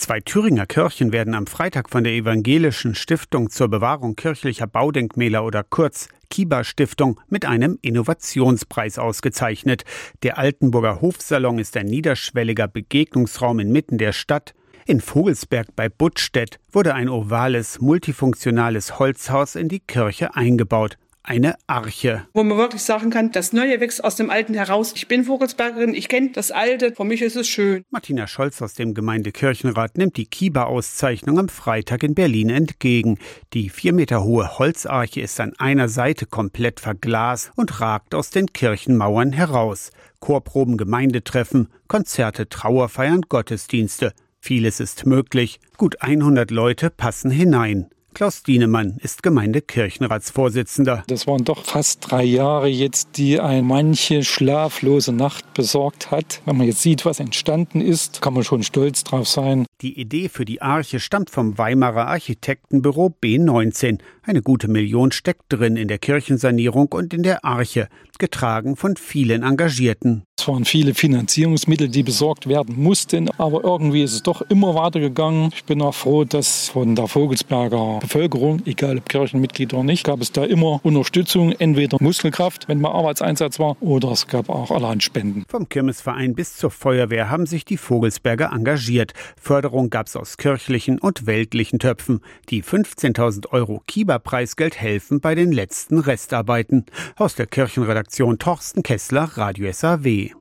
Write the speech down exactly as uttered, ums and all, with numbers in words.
Zwei Thüringer Kirchen werden am Freitag von der Evangelischen Stiftung zur Bewahrung kirchlicher Baudenkmäler oder kurz Kiba-Stiftung mit einem Innovationspreis ausgezeichnet. Der Altenburger Hofsalon ist ein niederschwelliger Begegnungsraum inmitten der Stadt. In Vogelsberg bei Buttstedt wurde ein ovales, multifunktionales Holzhaus in die Kirche eingebaut. Eine Arche. Wo man wirklich sagen kann, das Neue wächst aus dem Alten heraus. Ich bin Vogelsbergerin, ich kenne das Alte, für mich ist es schön. Martina Scholz aus dem Gemeindekirchenrat nimmt die Kiba-Auszeichnung am Freitag in Berlin entgegen. Die vier Meter hohe Holzarche ist an einer Seite komplett verglast und ragt aus den Kirchenmauern heraus. Chorproben, Gemeindetreffen, Konzerte, Trauerfeiern, Gottesdienste. Vieles ist möglich. Gut hundert Leute passen hinein. Klaus Dienemann ist Gemeindekirchenratsvorsitzender. Das waren doch fast drei Jahre jetzt, die ein manche schlaflose Nacht besorgt hat. Wenn man jetzt sieht, was entstanden ist, kann man schon stolz drauf sein. Die Idee für die Arche stammt vom Weimarer Architektenbüro B neunzehn. Eine gute Million steckt drin in der Kirchensanierung und in der Arche, getragen von vielen Engagierten. Es waren viele Finanzierungsmittel, die besorgt werden mussten, aber irgendwie ist es doch immer weitergegangen. Ich bin auch froh, dass von der Vogelsberger Bevölkerung, egal ob Kirchenmitglied oder nicht, gab es da immer Unterstützung, entweder Muskelkraft, wenn mal Arbeitseinsatz war, oder es gab auch allerhand Spenden. Vom Kirmesverein bis zur Feuerwehr haben sich die Vogelsberger engagiert. Förderung gab es aus kirchlichen und weltlichen Töpfen. Die fünfzehntausend Euro Kiba-Preisgeld helfen bei den letzten Restarbeiten. Aus der Kirchenredaktion Torsten Kessler, Radio S A W.